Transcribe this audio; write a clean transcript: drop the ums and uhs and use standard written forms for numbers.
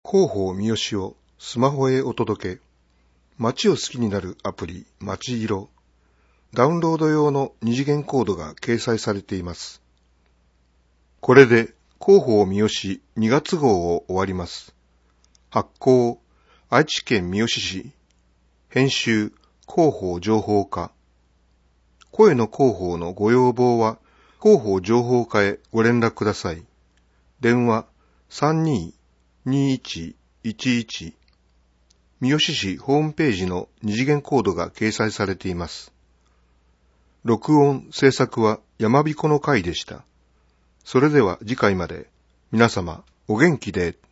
広報三好をスマホへお届け。街を好きになるアプリ、街色。ダウンロード用の二次元コードが掲載されています。これで広報三好2月号を終わります。発行、愛知県三好市。編集、広報情報課。声の広報のご要望は、広報情報課へご連絡ください。電話32-2111。三好市ホームページの二次元コードが掲載されています。録音、制作は山彦の会でした。それでは次回まで、皆様お元気で。